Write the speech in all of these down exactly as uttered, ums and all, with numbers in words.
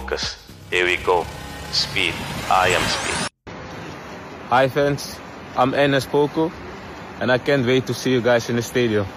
Focus. Here we go. Speed. I am speed. Hi fans, I'm Enes Poku and I can't wait to see you guys in the stadium.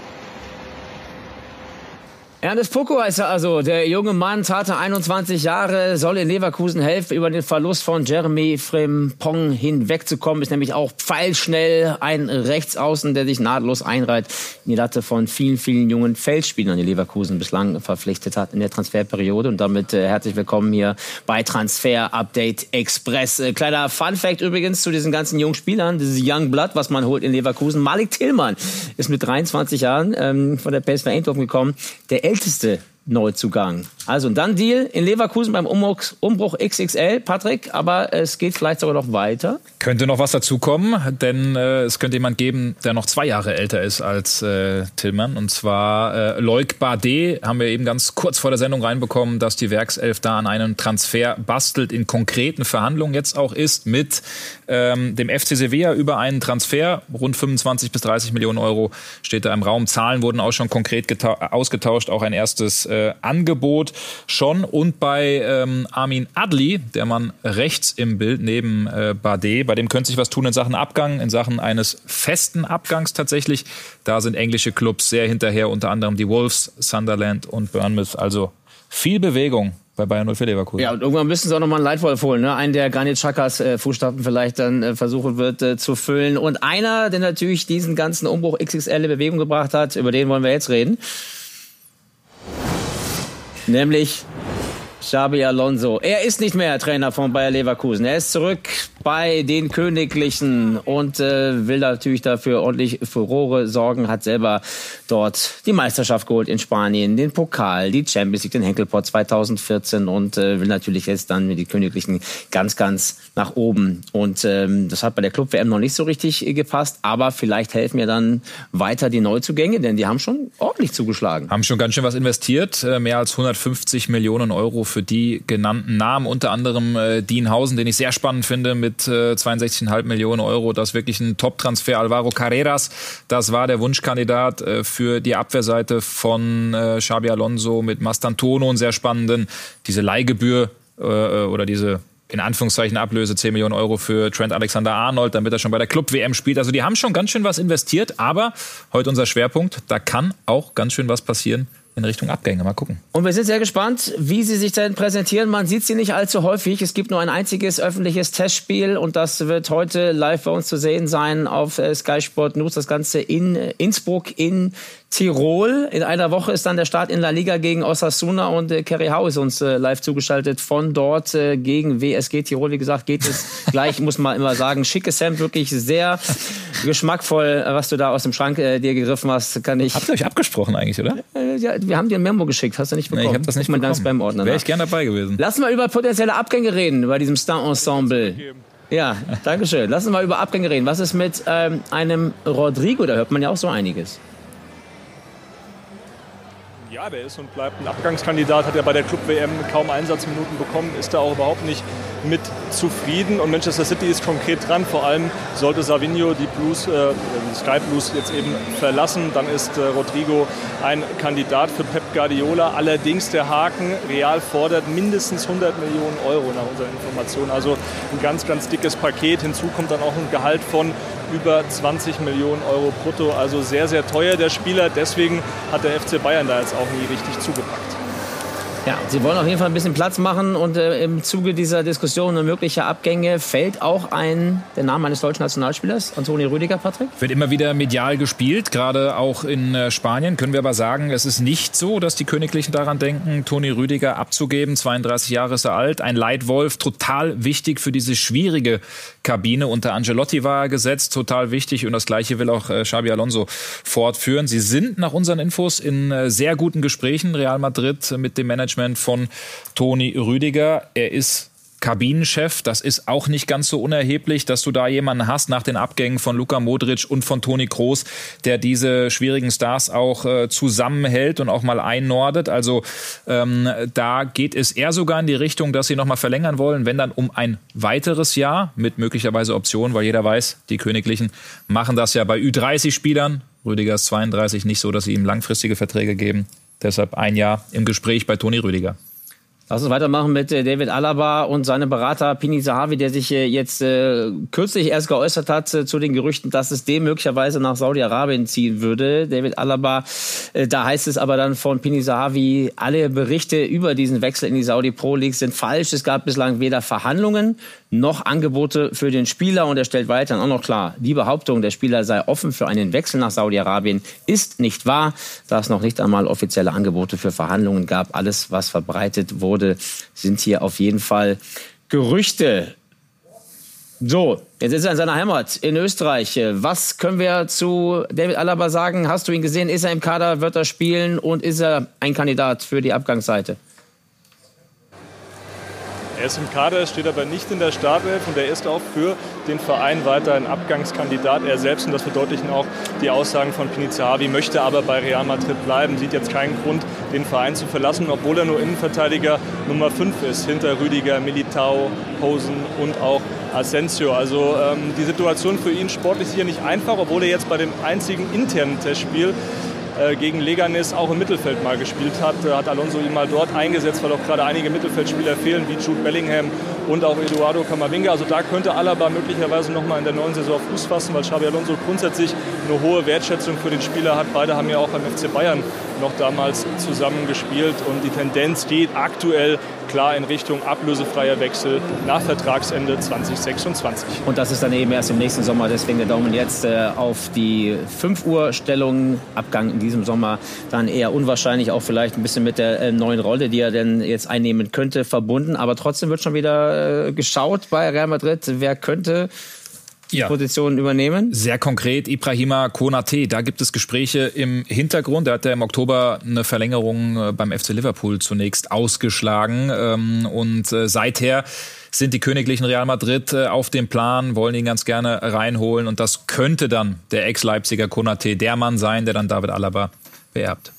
Ernest Poku heißt er also. Der junge Mann, zarte einundzwanzig Jahre, soll in Leverkusen helfen, über den Verlust von Jeremy Frimpong hinwegzukommen. Ist nämlich auch pfeilschnell ein Rechtsaußen, der sich nahtlos einreiht in die Latte von vielen, vielen jungen Feldspielern, die Leverkusen bislang verpflichtet hat in der Transferperiode. Und damit äh, herzlich willkommen hier bei Transfer Update Express. Äh, kleiner Funfact übrigens zu diesen ganzen jungen Spielern, dieses Young Blood, was man holt in Leverkusen. Malik Tillmann ist mit dreiundzwanzig Jahren ähm, von der P S V Eindhoven gekommen. Der älteste Neuzugang. Also ein Done-Deal in Leverkusen beim Umbruch, Umbruch X X L, Patrick, aber es geht vielleicht sogar noch weiter. Könnte noch was dazukommen, denn äh, es könnte jemand geben, der noch zwei Jahre älter ist als äh, Tillmann, und zwar äh, Loic Bardet. Haben wir eben ganz kurz vor der Sendung reinbekommen, dass die Werkself da an einem Transfer bastelt, in konkreten Verhandlungen jetzt auch ist mit ähm, dem F C Sevilla über einen Transfer. Rund fünfundzwanzig bis dreißig Millionen Euro steht da im Raum. Zahlen wurden auch schon konkret ausgetauscht, auch ein erstes äh, Angebot schon. Und bei ähm, Amin Adli, der Mann rechts im Bild neben äh, Bardet, bei dem könnte sich was tun in Sachen Abgang, in Sachen eines festen Abgangs tatsächlich. Da sind englische Clubs sehr hinterher, unter anderem die Wolves, Sunderland und Bournemouth. Also viel Bewegung bei Bayern null vier Leverkusen. Ja, und irgendwann müssen sie auch noch mal einen Leitwolf holen, ne? Einen, der Granit Xhakas äh, Fußstapfen vielleicht dann äh, versuchen wird äh, zu füllen. Und einer, der natürlich diesen ganzen Umbruch X X L in Bewegung gebracht hat, über den wollen wir jetzt reden. Nämlich Xabi Alonso. Er ist nicht mehr Trainer von Bayer Leverkusen. Er ist zurück bei den Königlichen und äh, will natürlich dafür ordentlich Furore sorgen. Hat selber dort die Meisterschaft geholt in Spanien, den Pokal, die Champions League, den Henkelpott zweitausendvierzehn und äh, will natürlich jetzt dann mit die Königlichen ganz, ganz nach oben. Und ähm, das hat bei der Club-W M noch nicht so richtig äh, gepasst, aber vielleicht helfen ja dann weiter die Neuzugänge, denn die haben schon ordentlich zugeschlagen. Haben schon ganz schön was investiert, äh, mehr als hundertfünfzig Millionen Euro für die genannten Namen, unter anderem äh, Dean Hausen, den ich sehr spannend finde, mit äh, zweiundsechzig Komma fünf Millionen Euro. Das ist wirklich ein Top-Transfer. Alvaro Carreras, das war der Wunschkandidat äh, für die Abwehrseite von äh, Xabi Alonso mit Mastantuono, einen sehr spannenden. Diese Leihgebühr äh, oder diese in Anführungszeichen Ablöse, zehn Millionen Euro für Trent Alexander-Arnold, damit er schon bei der Club-W M spielt. Also die haben schon ganz schön was investiert, aber heute unser Schwerpunkt, da kann auch ganz schön was passieren in Richtung Abgänge. Mal gucken. Und wir sind sehr gespannt, wie sie sich denn präsentieren. Man sieht sie nicht allzu häufig. Es gibt nur ein einziges öffentliches Testspiel und das wird heute live bei uns zu sehen sein auf Sky Sport News. Das Ganze in Innsbruck in Tirol. In einer Woche ist dann der Start in La Liga gegen Osasuna und äh, Kerry Howe ist uns äh, live zugeschaltet von dort äh, gegen W S G Tirol. Wie gesagt, geht es gleich, muss man immer sagen. Schickes Hemd, wirklich sehr geschmackvoll, was du da aus dem Schrank äh, dir gegriffen hast. Kann ich. Habt ihr euch abgesprochen eigentlich, oder? Äh, ja, wir haben dir ein Memo geschickt, hast du nicht bekommen? Nee, ich habe das nicht bekommen. Dann beim Ordner. Wäre ich gern dabei gewesen. Lass mal über potenzielle Abgänge reden, bei diesem Star-Ensemble. Ja, danke schön. Lass uns mal über Abgänge reden. Was ist mit ähm, einem Rodrigo? Da hört man ja auch so einiges. Ja, der ist und bleibt ein Abgangskandidat, hat ja bei der Club-W M kaum Einsatzminuten bekommen, ist da auch überhaupt nicht mit zufrieden. Und Manchester City ist konkret dran, vor allem sollte Savinho die Blues, äh, die Sky Blues jetzt eben verlassen, dann ist äh, Rodrigo ein Kandidat für Pep Guardiola. Allerdings der Haken, Real fordert mindestens hundert Millionen Euro nach unseren Informationen. Also ein ganz, ganz dickes Paket. Hinzu kommt dann auch ein Gehalt von über zwanzig Millionen Euro brutto. Also sehr, sehr teuer der Spieler. Deswegen hat der F C Bayern da jetzt auch nie richtig zugepackt. Ja, sie wollen auf jeden Fall ein bisschen Platz machen und äh, im Zuge dieser Diskussion und möglicher Abgänge fällt auch ein, der Name eines deutschen Nationalspielers, Antonio Rüdiger, Patrick? Wird immer wieder medial gespielt, gerade auch in äh, Spanien. Können wir aber sagen, es ist nicht so, dass die Königlichen daran denken, Toni Rüdiger abzugeben. zweiunddreißig Jahre ist er alt, ein Leitwolf, total wichtig für diese schwierige Kabine. Unter Ancelotti war er gesetzt, total wichtig und das Gleiche will auch äh, Xabi Alonso fortführen. Sie sind nach unseren Infos in äh, sehr guten Gesprächen, Real Madrid mit dem Management von Toni Rüdiger. Er ist Kabinenchef, das ist auch nicht ganz so unerheblich, dass du da jemanden hast nach den Abgängen von Luka Modric und von Toni Kroos, der diese schwierigen Stars auch äh, zusammenhält und auch mal einnordet. Also ähm, da geht es eher sogar in die Richtung, dass sie noch mal verlängern wollen, wenn dann um ein weiteres Jahr mit möglicherweise Optionen, weil jeder weiß, die Königlichen machen das ja bei Ü dreißig Spielern. Rüdiger ist zweiunddreißig, nicht so, dass sie ihm langfristige Verträge geben. Deshalb ein Jahr im Gespräch bei Toni Rüdiger. Lass uns weitermachen mit äh, David Alaba und seinem Berater Pini Zahavi, der sich äh, jetzt äh, kürzlich erst geäußert hat äh, zu den Gerüchten, dass es dem möglicherweise nach Saudi-Arabien ziehen würde. David Alaba, äh, da heißt es aber dann von Pini Zahavi, alle Berichte über diesen Wechsel in die Saudi Pro League sind falsch. Es gab bislang weder Verhandlungen noch Angebote für den Spieler. Und er stellt weiter auch noch klar, die Behauptung, der Spieler sei offen für einen Wechsel nach Saudi-Arabien, ist nicht wahr, da es noch nicht einmal offizielle Angebote für Verhandlungen gab. Alles, was verbreitet wurde, sind hier auf jeden Fall Gerüchte. So, jetzt ist er in seiner Heimat in Österreich. Was können wir zu David Alaba sagen? Hast du ihn gesehen? Ist er im Kader? Wird er spielen? Und ist er ein Kandidat für die Abgangsseite? Er ist im Kader, steht aber nicht in der Startelf und er ist auch für den Verein weiter ein Abgangskandidat. Er selbst, und das verdeutlichen auch die Aussagen von Pini Zahavi, möchte aber bei Real Madrid bleiben, sieht jetzt keinen Grund, den Verein zu verlassen, obwohl er nur Innenverteidiger Nummer fünf ist, hinter Rüdiger, Militao, Posen und auch Asensio. Also ähm, die Situation für ihn sportlich sicher nicht einfach, obwohl er jetzt bei dem einzigen internen Testspiel gegen Leganes auch im Mittelfeld mal gespielt hat, hat Alonso ihn mal dort eingesetzt, weil auch gerade einige Mittelfeldspieler fehlen, wie Jude Bellingham und auch Eduardo Camavinga. Also da könnte Alaba möglicherweise noch mal in der neuen Saison Fuß fassen, weil Xabi Alonso grundsätzlich eine hohe Wertschätzung für den Spieler hat. Beide haben ja auch beim F C Bayern noch damals zusammen gespielt und die Tendenz geht aktuell klar in Richtung ablösefreier Wechsel nach Vertragsende zwanzig sechsundzwanzig. Und das ist dann eben erst im nächsten Sommer, deswegen der Daumen jetzt äh, auf die fünf Uhr Stellung. Abgang in diesem Sommer dann eher unwahrscheinlich, auch vielleicht ein bisschen mit der äh, neuen Rolle, die er denn jetzt einnehmen könnte, verbunden. Aber trotzdem wird schon wieder äh, geschaut bei Real Madrid, wer könnte Ja. Positionen übernehmen? Sehr konkret Ibrahima Konate. Da gibt es Gespräche im Hintergrund. Er hat ja im Oktober eine Verlängerung beim F C Liverpool zunächst ausgeschlagen. Und seither sind die Königlichen Real Madrid auf dem Plan, wollen ihn ganz gerne reinholen. Und das könnte dann der Ex-Leipziger Konate der Mann sein, der dann David Alaba beerbt.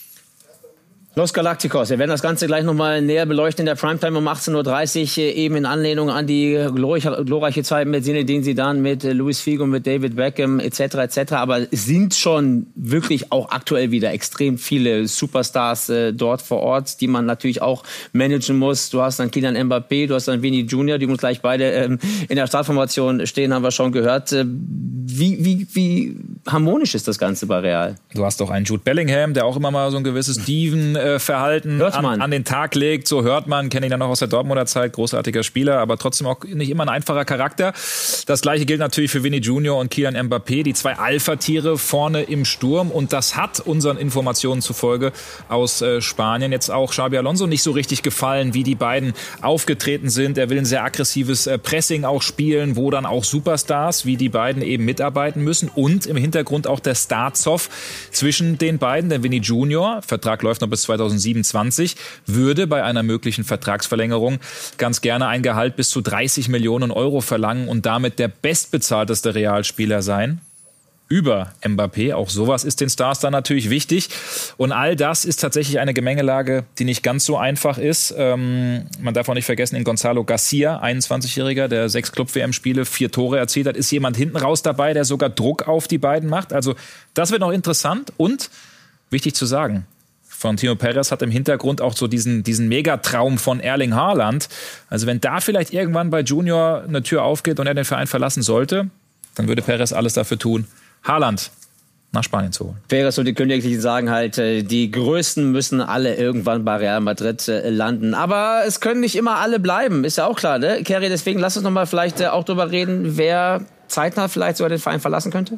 Los Galacticos, wir werden das Ganze gleich nochmal näher beleuchten in der Primetime um achtzehn Uhr dreißig, eben in Anlehnung an die glorreiche Zeit mit Zinedine Zidane, mit Luis Figo, mit David Beckham et cetera et cetera. Aber es sind schon wirklich auch aktuell wieder extrem viele Superstars äh, dort vor Ort, die man natürlich auch managen muss. Du hast dann Kylian Mbappé, du hast dann Vini Junior, die uns gleich beide ähm, in der Startformation stehen, haben wir schon gehört. Äh, wie, wie, wie harmonisch ist das Ganze bei Real? Du hast doch einen Jude Bellingham, der auch immer mal so ein gewisses Steven Verhalten an, an den Tag legt. So hört man, kenne ihn ja noch aus der Dortmunder Zeit, großartiger Spieler, aber trotzdem auch nicht immer ein einfacher Charakter. Das Gleiche gilt natürlich für Vini Junior und Kylian Mbappé, die zwei Alpha-Tiere vorne im Sturm. Und das hat unseren Informationen zufolge aus äh, Spanien jetzt auch Xabi Alonso nicht so richtig gefallen, wie die beiden aufgetreten sind. Er will ein sehr aggressives äh, Pressing auch spielen, wo dann auch Superstars wie die beiden eben mitarbeiten müssen. Und im Hintergrund auch der Star-Zoff zwischen den beiden. Denn Vini Junior, Vertrag läuft noch bis zweitausendsiebenundzwanzig, würde bei einer möglichen Vertragsverlängerung ganz gerne ein Gehalt bis zu dreißig Millionen Euro verlangen und damit der bestbezahlteste Realspieler sein. Über Mbappé, auch sowas ist den Stars dann natürlich wichtig. Und all das ist tatsächlich eine Gemengelage, die nicht ganz so einfach ist. Ähm, man darf auch nicht vergessen, in Gonzalo Garcia, einundzwanzigjähriger, der sechs Club-W M-Spiele, vier Tore erzielt hat, ist jemand hinten raus dabei, der sogar Druck auf die beiden macht. Also das wird noch interessant und wichtig zu sagen, Florentino Perez hat im Hintergrund auch so diesen, diesen Megatraum von Erling Haaland. Also wenn da vielleicht irgendwann bei Junior eine Tür aufgeht und er den Verein verlassen sollte, dann würde Perez alles dafür tun, Haaland nach Spanien zu holen. Perez und die Königlichen sagen halt, die Größten müssen alle irgendwann bei Real Madrid landen. Aber es können nicht immer alle bleiben, ist ja auch klar, ne? Kerry, deswegen lass uns noch mal vielleicht auch darüber reden, wer zeitnah vielleicht sogar den Verein verlassen könnte.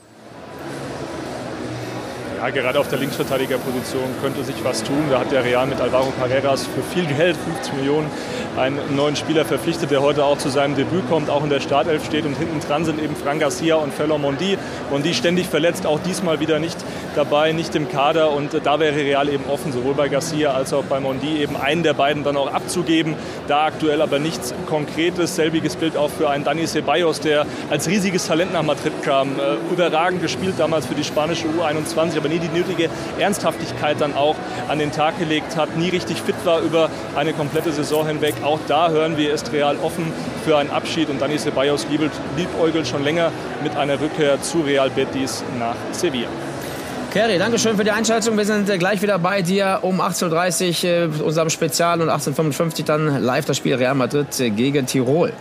Ja, gerade auf der Linksverteidigerposition könnte sich was tun. Da hat der Real mit Alvaro Carreras für viel Geld, fünfzig Millionen, einen neuen Spieler verpflichtet, der heute auch zu seinem Debüt kommt, auch in der Startelf steht. Und hinten dran sind eben Fran Garcia und Ferland Mendy. Mendy ständig verletzt, auch diesmal wieder nicht dabei, nicht im Kader. Und da wäre Real eben offen, sowohl bei Garcia als auch bei Mendy, eben einen der beiden dann auch abzugeben. Da aktuell aber nichts Konkretes. Selbiges Bild auch für einen Dani Ceballos, der als riesiges Talent nach Madrid kam. Äh, überragend gespielt damals für die spanische U einundzwanzig, aber nie die nötige Ernsthaftigkeit dann auch an den Tag gelegt hat, nie richtig fit war über eine komplette Saison hinweg. Auch da hören wir, ist Real offen für einen Abschied und Dani Ceballos liebäugelt schon länger mit einer Rückkehr zu Real Betis nach Sevilla. Kerry, danke schön für die Einschaltung. Wir sind gleich wieder bei dir um achtzehn Uhr dreißig, äh, unserem Spezial, und achtzehn Uhr fünfundfünfzig dann live das Spiel Real Madrid gegen Tirol.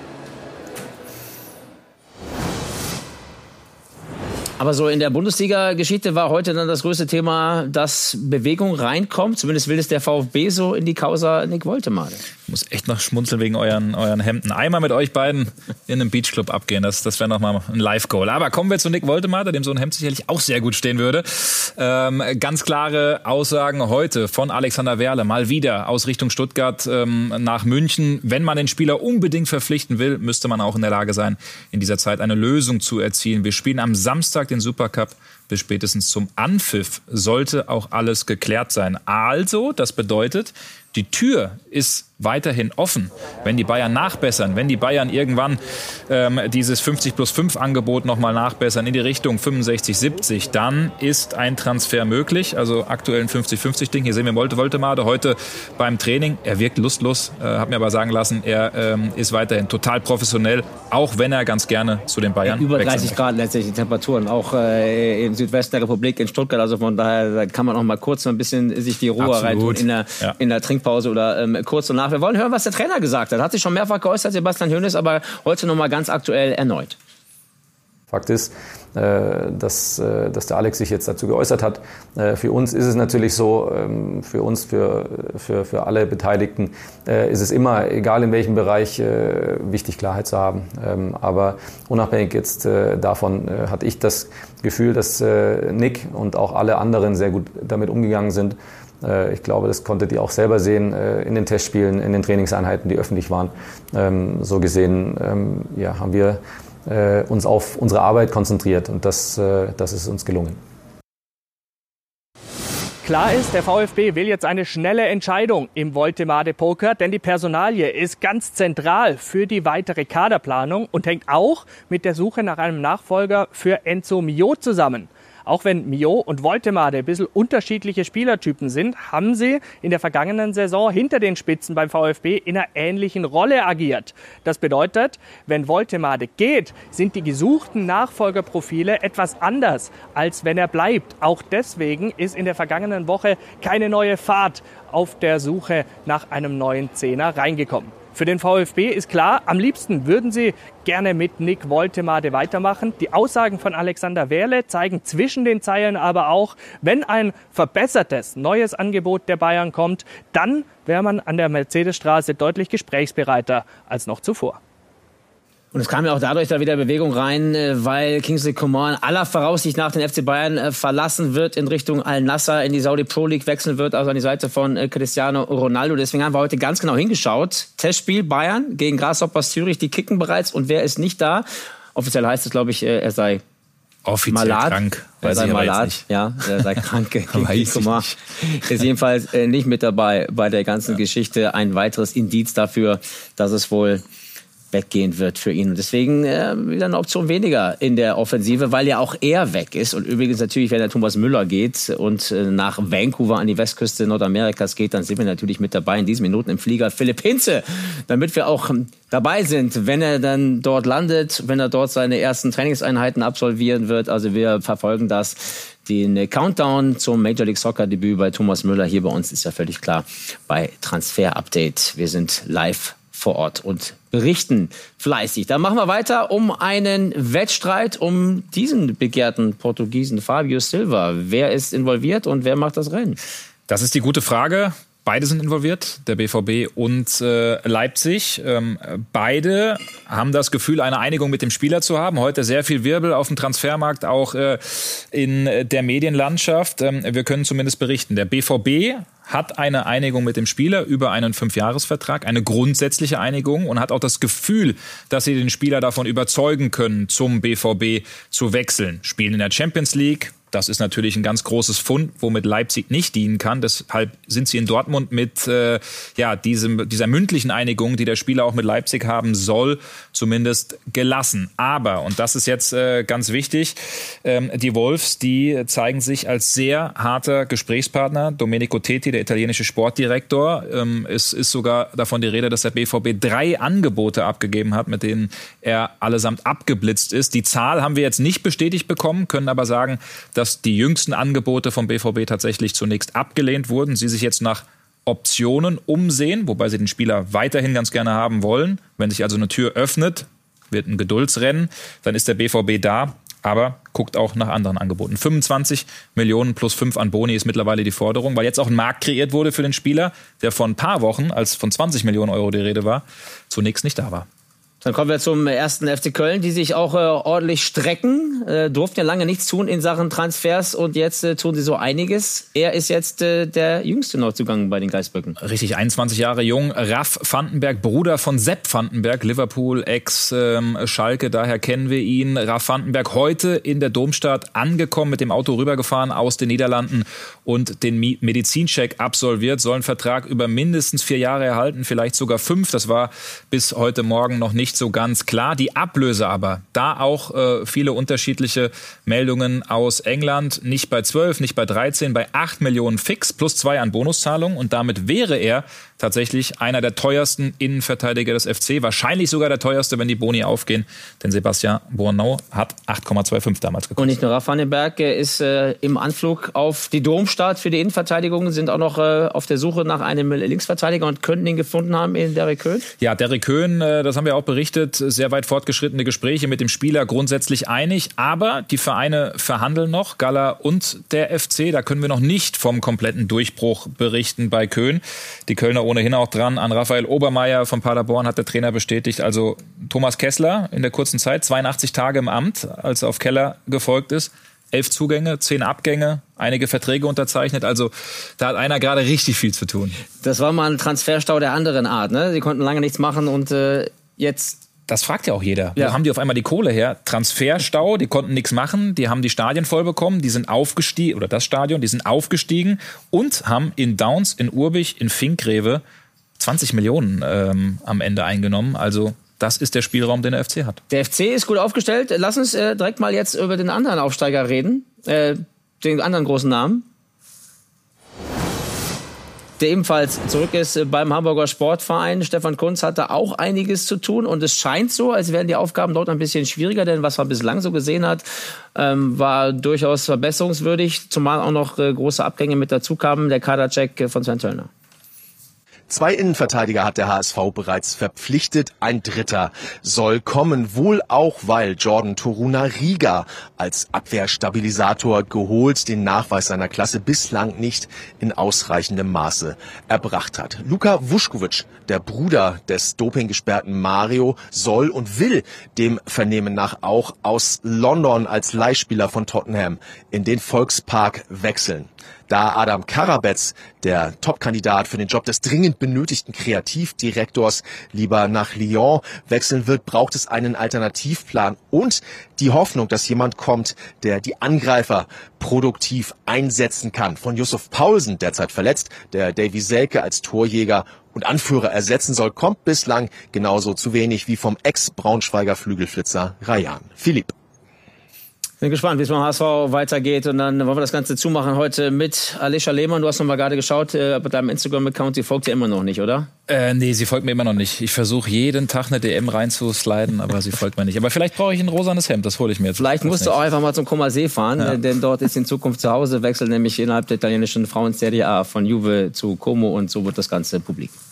Aber so in der Bundesliga-Geschichte war heute dann das größte Thema, dass Bewegung reinkommt. Zumindest will es der VfB so in die Causa Nick Woltemade. Ich muss echt noch schmunzeln wegen euren, euren Hemden. Einmal mit euch beiden in einem Beachclub abgehen, das, das wäre nochmal ein Live-Goal. Aber kommen wir zu Nick Woltemade, dem so ein Hemd sicherlich auch sehr gut stehen würde. Ähm, ganz klare Aussagen heute von Alexander Werle, mal wieder aus Richtung Stuttgart ähm, nach München. Wenn man den Spieler unbedingt verpflichten will, müsste man auch in der Lage sein, in dieser Zeit eine Lösung zu erzielen. Wir spielen am Samstag den Supercup. Bis spätestens zum Anpfiff sollte auch alles geklärt sein. Also, das bedeutet, die Tür ist weiterhin offen. Wenn die Bayern nachbessern, wenn die Bayern irgendwann ähm, dieses fünfzig plus fünf Angebot nochmal nachbessern in die Richtung fünfundsechzig, siebzig, dann ist ein Transfer möglich. Also aktuell ein fünfzig fünfzig Ding. Hier sehen wir Molte Woltemade heute beim Training. Er wirkt lustlos, äh, hat mir aber sagen lassen, er ähm, ist weiterhin total professionell, auch wenn er ganz gerne zu den Bayern Über wechseln dreißig Grad letztlich die Temperaturen, auch äh, im Südwesten der Republik, in Stuttgart. Also von daher da kann man auch mal kurz ein bisschen sich die Ruhe Absolut. reintun in der, ja. in der Trinkpause oder ähm, kurz danach. Wir wollen hören, was der Trainer gesagt hat. Hat sich schon mehrfach geäußert, Sebastian Hoeneß, aber heute noch mal ganz aktuell erneut. Fakt ist, dass, dass der Alex sich jetzt dazu geäußert hat. Für uns ist es natürlich so, für uns, für, für, für alle Beteiligten, ist es immer, egal in welchem Bereich, wichtig, Klarheit zu haben. Aber unabhängig jetzt davon hatte ich das Gefühl, dass Nick und auch alle anderen sehr gut damit umgegangen sind. Ich glaube, das konntet ihr auch selber sehen in den Testspielen, in den Trainingseinheiten, die öffentlich waren. So gesehen ja, haben wir uns auf unsere Arbeit konzentriert und das, das ist uns gelungen. Klar ist, der VfB will jetzt eine schnelle Entscheidung im Woltemade-Poker, denn die Personalie ist ganz zentral für die weitere Kaderplanung und hängt auch mit der Suche nach einem Nachfolger für Enzo Mio zusammen. Auch wenn Mio und Woltemade ein bisschen unterschiedliche Spielertypen sind, haben sie in der vergangenen Saison hinter den Spitzen beim VfB in einer ähnlichen Rolle agiert. Das bedeutet, wenn Woltemade geht, sind die gesuchten Nachfolgerprofile etwas anders, als wenn er bleibt. Auch deswegen ist in der vergangenen Woche keine neue Fahrt auf der Suche nach einem neuen Zehner reingekommen. Für den VfB ist klar, am liebsten würden sie gerne mit Nick Woltemade weitermachen. Die Aussagen von Alexander Werle zeigen zwischen den Zeilen aber auch, wenn ein verbessertes, neues Angebot der Bayern kommt, dann wäre man an der Mercedesstraße deutlich gesprächsbereiter als noch zuvor. Und es kam ja auch dadurch da wieder Bewegung rein, weil Kingsley Coman aller Voraussicht nach den F C Bayern verlassen wird, in Richtung Al-Nassr, in die Saudi Pro League wechseln wird, also an die Seite von Cristiano Ronaldo. Deswegen haben wir heute ganz genau hingeschaut. Testspiel Bayern gegen Grasshoppers Zürich, die kicken bereits und wer ist nicht da? Offiziell heißt es, glaube ich, er sei offiziell Malat. krank. Er sei Malat, ja, er sei krank. Kingsley Coman ist jedenfalls nicht mit dabei bei der ganzen ja. Geschichte. Ein weiteres Indiz dafür, dass es wohl weggehen wird für ihn. Und deswegen äh, wieder eine Option weniger in der Offensive, weil ja auch er weg ist. Und übrigens natürlich, wenn der Thomas Müller geht und äh, nach Vancouver an die Westküste Nordamerikas geht, dann sind wir natürlich mit dabei in diesen Minuten im Flieger Philipp Hinze, damit wir auch ähm, dabei sind, wenn er dann dort landet, wenn er dort seine ersten Trainingseinheiten absolvieren wird. Also wir verfolgen das. Den Countdown zum Major League Soccer Debüt bei Thomas Müller hier bei uns ist ja völlig klar bei Transfer Update. Wir sind live vor Ort und berichten fleißig. Dann machen wir weiter um einen Wettstreit um diesen begehrten Portugiesen Fabio Silva. Wer ist involviert und wer macht das Rennen? Das ist die gute Frage. Beide sind involviert, der B V B und äh, Leipzig. Ähm, beide haben das Gefühl, eine Einigung mit dem Spieler zu haben. Heute sehr viel Wirbel auf dem Transfermarkt, auch äh, in der Medienlandschaft. Ähm, wir können zumindest berichten, der B V B hat eine Einigung mit dem Spieler über einen Fünfjahresvertrag, eine grundsätzliche Einigung und hat auch das Gefühl, dass sie den Spieler davon überzeugen können, zum B V B zu wechseln. Spielen in der Champions League. Das ist natürlich ein ganz großes Fund, womit Leipzig nicht dienen kann. Deshalb sind sie in Dortmund mit äh, ja, diesem, dieser mündlichen Einigung, die der Spieler auch mit Leipzig haben soll, zumindest gelassen. Aber, und das ist jetzt äh, ganz wichtig, ähm, die Wolves, die zeigen sich als sehr harter Gesprächspartner. Domenico Teti, der italienische Sportdirektor, ähm, es ist sogar davon die Rede, dass der B V B drei Angebote abgegeben hat, mit denen er allesamt abgeblitzt ist. Die Zahl haben wir jetzt nicht bestätigt bekommen, können aber sagen, dass dass die jüngsten Angebote vom B V B tatsächlich zunächst abgelehnt wurden. Sie sich jetzt nach Optionen umsehen, wobei sie den Spieler weiterhin ganz gerne haben wollen. Wenn sich also eine Tür öffnet, wird ein Geduldsrennen, dann ist der B V B da, aber guckt auch nach anderen Angeboten. fünfundzwanzig Millionen plus fünf an Boni ist mittlerweile die Forderung, weil jetzt auch ein Markt kreiert wurde für den Spieler, der vor ein paar Wochen, als von zwanzig Millionen Euro die Rede war, zunächst nicht da war. Dann kommen wir zum ersten F C Köln, die sich auch äh, ordentlich strecken. Äh, durften ja lange nichts tun in Sachen Transfers und jetzt äh, tun sie so einiges. Er ist jetzt äh, der jüngste Neuzugang bei den Geißböcken. Richtig, einundzwanzig Jahre jung. Raff Vandenberg, Bruder von Sepp Vandenberg, Liverpool, Ex-Schalke, ähm, daher kennen wir ihn. Raff Vandenberg heute in der Domstadt angekommen, mit dem Auto rübergefahren aus den Niederlanden und den Medizincheck absolviert. Soll einen Vertrag über mindestens vier Jahre erhalten, vielleicht sogar fünf. Das war bis heute Morgen noch nicht so ganz klar. Die Ablöse aber, da auch äh, viele unterschiedliche Meldungen aus England. Nicht bei zwölf, nicht bei dreizehn, bei acht Millionen fix plus zwei an Bonuszahlungen. Und damit wäre er tatsächlich einer der teuersten Innenverteidiger des F C. Wahrscheinlich sogar der teuerste, wenn die Boni aufgehen. Denn Sebastian Bourneau hat acht Komma fünfundzwanzig damals gekostet. Und nicht nur Raff Vandenberg ist äh, im Anflug auf die Domstadt für die Innenverteidigung, sind auch noch äh, auf der Suche nach einem Linksverteidiger und könnten ihn gefunden haben in Derek Köhn. Ja, Derek Köhn, äh, das haben wir auch berichtet, sehr weit fortgeschrittene Gespräche mit dem Spieler, grundsätzlich einig. Aber die Vereine verhandeln noch, Gala und der F C. Da können wir noch nicht vom kompletten Durchbruch berichten bei Köhn. Die Kölner ohnehin auch dran. An Raphael Obermeier von Paderborn hat der Trainer bestätigt. Also Thomas Kessler in der kurzen Zeit, zweiundachtzig Tage im Amt, als er auf Keller gefolgt ist. Elf Zugänge, zehn Abgänge, einige Verträge unterzeichnet. Also da hat einer gerade richtig viel zu tun. Das war mal ein Transferstau der anderen Art, ne? Sie konnten lange nichts machen und äh, jetzt... Das fragt ja auch jeder. Ja. Wo haben die auf einmal die Kohle her? Transferstau, die konnten nichts machen, die haben die Stadien voll bekommen, die sind aufgestiegen, oder das Stadion, die sind aufgestiegen und haben in Downs, in Urbich, in Finkgreve zwanzig Millionen ähm, am Ende eingenommen. Also das ist der Spielraum, den der F C hat. Der F C ist gut aufgestellt. Lass uns äh, direkt mal jetzt über den anderen Aufsteiger reden, äh, den anderen großen Namen, der ebenfalls zurück ist beim Hamburger Sportverein. Stefan Kuntz hatte auch einiges zu tun und es scheint so, als wären die Aufgaben dort ein bisschen schwieriger, denn was man bislang so gesehen hat, ähm, war durchaus verbesserungswürdig, zumal auch noch äh, große Abgänge mit dazu kamen. Der Kadercheck von Sven Töllner. Zwei Innenverteidiger hat der H S V bereits verpflichtet, ein dritter soll kommen, wohl auch, weil Jordan Torunariga als Abwehrstabilisator geholt den Nachweis seiner Klasse bislang nicht in ausreichendem Maße erbracht hat. Luka Vuskovic, der Bruder des dopinggesperrten Mario, soll und will dem Vernehmen nach auch aus London als Leihspieler von Tottenham in den Volkspark wechseln. Da Adam Karabetz, der Topkandidat für den Job des dringend benötigten Kreativdirektors, lieber nach Lyon wechseln wird, braucht es einen Alternativplan und die Hoffnung, dass jemand kommt, der die Angreifer produktiv einsetzen kann. Von Yusuf Paulsen, derzeit verletzt, der Davy Selke als Torjäger und Anführer ersetzen soll, kommt bislang genauso zu wenig wie vom Ex-Braunschweiger Flügelflitzer Rayan Philipp. Bin gespannt, wie es beim H S V weitergeht. Und dann wollen wir das Ganze zumachen heute mit Alicia Lehmann. Du hast noch mal gerade geschaut, äh, bei deinem Instagram-Account, sie folgt dir immer noch nicht, oder? Äh, nee, sie folgt mir immer noch nicht. Ich versuche jeden Tag eine D M reinzusliden, aber sie folgt mir nicht. Aber vielleicht brauche ich ein rosanes Hemd, das hole ich mir jetzt. Vielleicht musst du auch einfach mal zum Como See fahren, Ja. äh, denn dort ist in Zukunft zu Hause, wechselt nämlich innerhalb der italienischen Frauen-Serie A von Juve zu Como und so wird das Ganze publik.